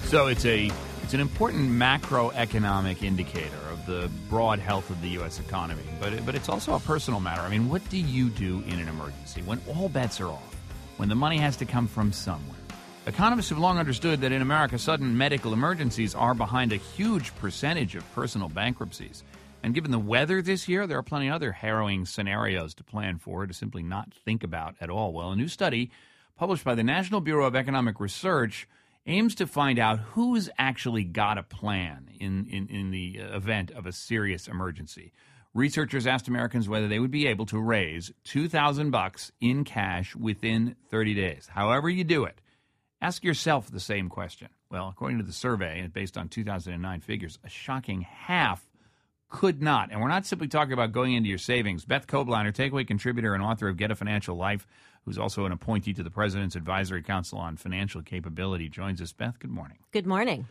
So it's an important macroeconomic indicator of the broad health of the U.S. economy, but it's also a personal matter. I mean, what do you do in an emergency when all bets are off, when the money has to come from somewhere? Economists have long understood that in America, sudden medical emergencies are behind a huge percentage of personal bankruptcies. And given the weather this year, there are plenty of other harrowing scenarios to plan for, to simply not think about at all. Well, a new study published by the National Bureau of Economic Research aims to find out who's actually got a plan in the event of a serious emergency. Researchers asked Americans whether they would be able to raise $2,000 in cash within 30 days. However you do it, ask yourself the same question. Well, according to the survey, and based on 2009 figures, a shocking half could not. And we're not simply talking about going into your savings. Beth Kobliner, Takeaway contributor and author of Get a Financial Life, who's also an appointee to the President's Advisory Council on Financial Capability, joins us. Beth, good morning. Good morning.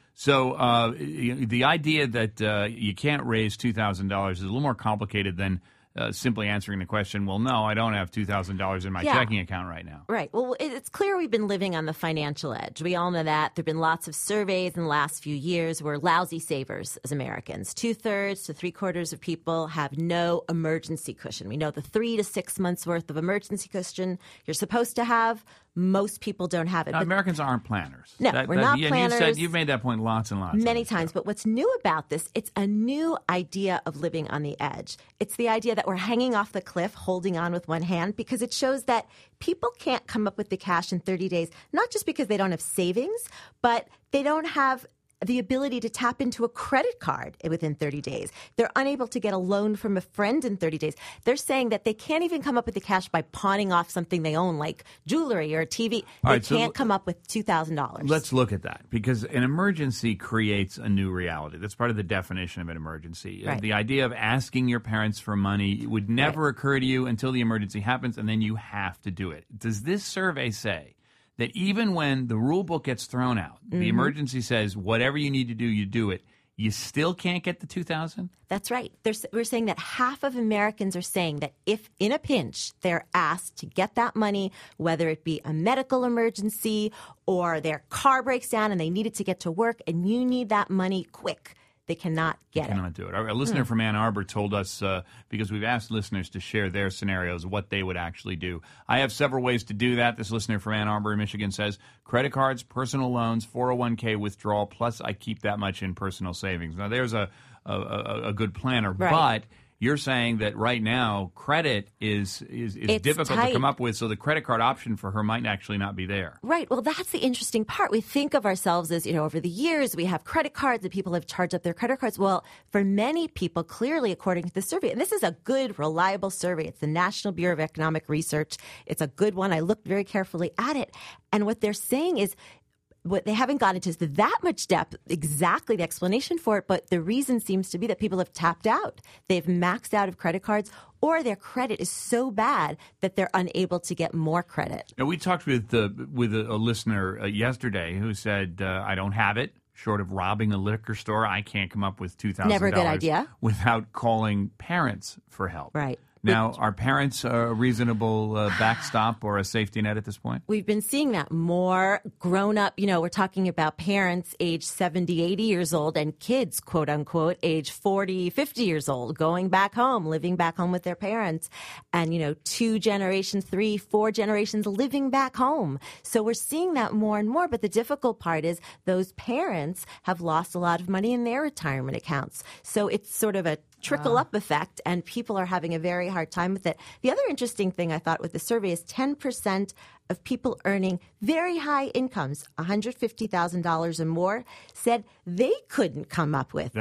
So the idea that you can't raise $2,000 is a little more complicated than simply answering the question, well, no, I don't have $2,000 in my checking account right now. Right. Well, it's clear we've been living on the financial edge. We all know that. There have been lots of surveys in the last few years. We're lousy savers as Americans. 2/3 to 3/4 of people have no emergency cushion. We know the 3 to 6 months worth of emergency cushion you're supposed to have. Most people don't have it. Now, Americans aren't planners. No, we're not planners. You've made that point lots and lots. Many times. But what's new about this, it's a new idea of living on the edge. It's the idea that we're hanging off the cliff, holding on with one hand, because it shows that people can't come up with the cash in 30 days, not just because they don't have savings, but they don't have the ability to tap into a credit card within 30 days. They're unable to get a loan from a friend in 30 days. They're saying that they can't even come up with the cash by pawning off something they own, like jewelry or a TV. They can't come up with $2,000. Let's look at that, because an emergency creates a new reality. That's part of the definition of an emergency. Right. The idea of asking your parents for money would never occur to you until the emergency happens, and then you have to do it. Does this survey say that even when the rule book gets thrown out, the emergency says whatever you need to do, you do it, you still can't get the $2,000? That's right. We're saying that half of Americans are saying that if in a pinch they're asked to get that money, whether it be a medical emergency or their car breaks down and they need it to get to work and you need that money quick, they cannot get it. Cannot do it. A listener from Ann Arbor told us, because we've asked listeners to share their scenarios, what they would actually do. I have several ways to do that. This listener from Ann Arbor, Michigan says, credit cards, personal loans, 401k withdrawal, plus I keep that much in personal savings. Now, there's a good planner, right. But you're saying that right now credit is difficult tight. to come up with, so the credit card option for her might actually not be there. Right. Well, that's the interesting part. We think of ourselves as, over the years we have credit cards and people have charged up their credit cards. Well, for many people, clearly, according to the survey, and this is a good, reliable survey. It's the National Bureau of Economic Research. It's a good one. I looked very carefully at it. And what they're saying is, what they haven't gone into that much depth, exactly the explanation for it, but the reason seems to be that people have tapped out. They've maxed out of credit cards, or their credit is so bad that they're unable to get more credit. Now, we talked with a listener yesterday who said, I don't have it. Short of robbing a liquor store, I can't come up with $2,000. Never a good idea. Without calling parents for help. Right. Now, are parents a reasonable backstop or a safety net at this point? We've been seeing that more grown up. We're talking about parents age 70, 80 years old and kids, quote unquote, age 40, 50 years old, going back home, living back home with their parents. And, 2 generations, 3, 4 generations living back home. So we're seeing that more and more. But the difficult part is those parents have lost a lot of money in their retirement accounts. So it's sort of a trickle-up effect, and people are having a very hard time with it. The other interesting thing I thought with the survey is 10% of people earning very high incomes, $150,000 or more, said they couldn't come up with the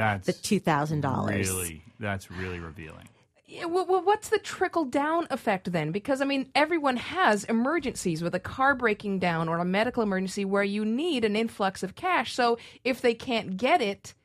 $2,000. That's really revealing. Yeah, well, what's the trickle-down effect then? Because, everyone has emergencies with a car breaking down or a medical emergency where you need an influx of cash. So if they can't get it,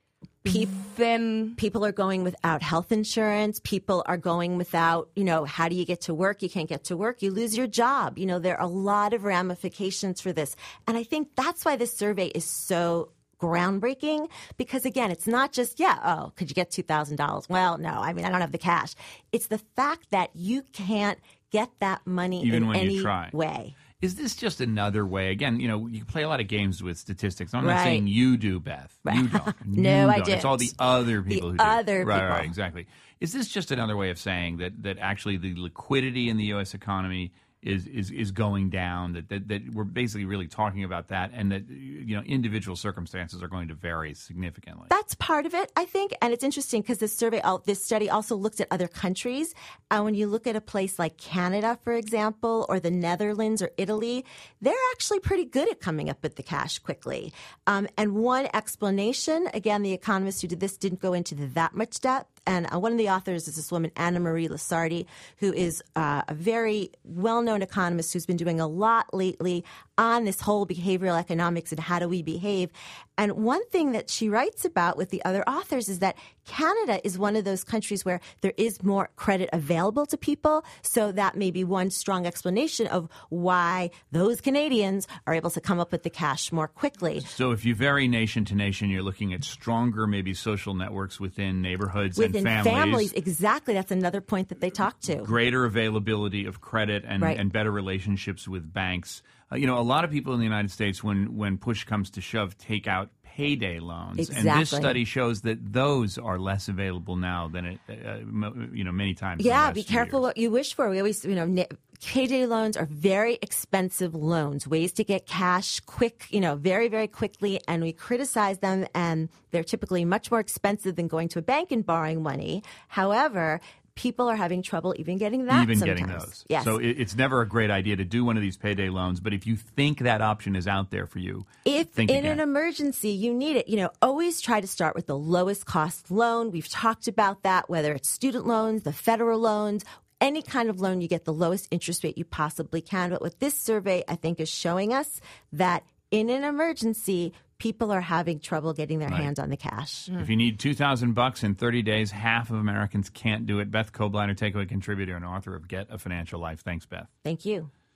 then people are going without health insurance. People are going without, how do you get to work? You can't get to work. You lose your job. There are a lot of ramifications for this. And I think that's why this survey is so groundbreaking, because again, it's not just, could you get $2,000? Well, no, I don't have the cash. It's the fact that you can't get that money even in when any you try. way. Is this just another way? Again, you play a lot of games with statistics. I'm not Right. saying you do, Beth. Right. You don't. No, You I don't. It's didn't. all the other people who do. other Right, people. right, exactly. Is this just another way of saying that actually the liquidity in the U.S. economy is going down, that we're basically really talking about that, and that individual circumstances are going to vary significantly? That's part of it, I think. And it's interesting because this study also looked at other countries. And when you look at a place like Canada, for example, or the Netherlands or Italy, they're actually pretty good at coming up with the cash quickly. And one explanation, again, the economists who did this didn't go into that much depth. And one of the authors is this woman, Anna Marie Lasardi, who is a very well-known economist who's been doing a lot lately on this whole behavioral economics and how do we behave. And one thing that she writes about with the other authors is that Canada is one of those countries where there is more credit available to people. So that may be one strong explanation of why those Canadians are able to come up with the cash more quickly. So if you vary nation to nation, you're looking at stronger maybe social networks within neighborhoods Within and families, exactly. That's another point that they talk to. Greater availability of credit and, Right. and better relationships with banks. A lot of people in the United States, when push comes to shove, take out payday loans. Exactly. And this study shows that those are less available now than many times. in the Yeah, last be few careful years. what you wish for. We always, payday loans are very expensive loans, ways to get cash quick, very, very quickly. And we criticize them, and they're typically much more expensive than going to a bank and borrowing money. However, people are having trouble even getting that Even sometimes. getting those. Yes. So it's never a great idea to do one of these payday loans, but if you think that option is out there for you, If think in again. an emergency you need it, always try to start with the lowest cost loan. We've talked about that, whether it's student loans, the federal loans, any kind of loan, you get the lowest interest rate you possibly can. But what this survey, I think, is showing us that in an emergency, people are having trouble getting their hands on the cash. If you need $2,000 in 30 days, half of Americans can't do it. Beth Kobliner, Takeaway contributor and author of Get a Financial Life. Thanks, Beth. Thank you.